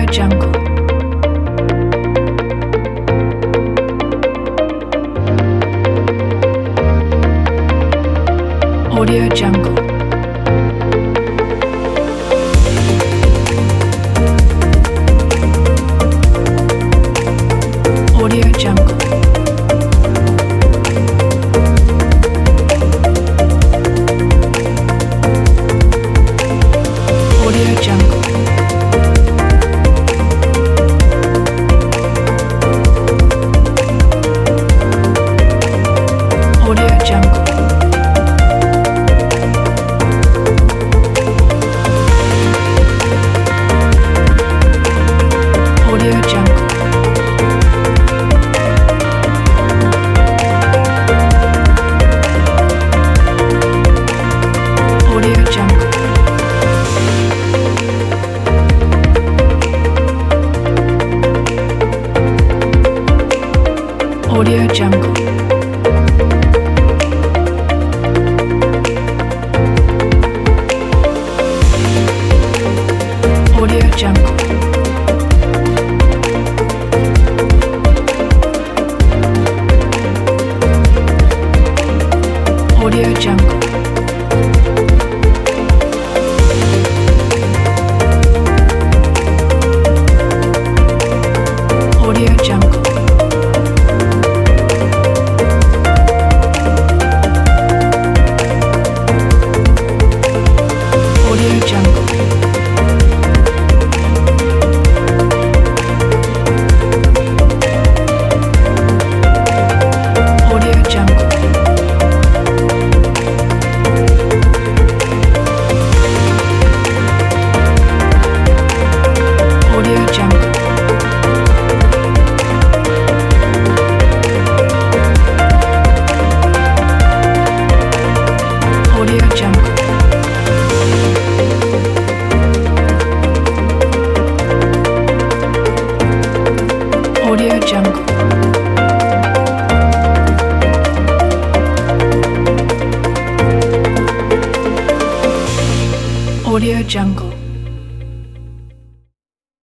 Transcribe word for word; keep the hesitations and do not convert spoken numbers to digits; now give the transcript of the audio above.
Audio Jungle. Audio Jungle. Audio Jungle. Audio Jungle. Audio Jungle. Audio Jungle. Audio Jungle. Audio Jungle. Audio Jungle. Audio Jungle. Audio Jungle. Audio Jungle. Audio Jungle. Audio Jungle. Audio Jungle. Audio Jungle. Audio Jungle.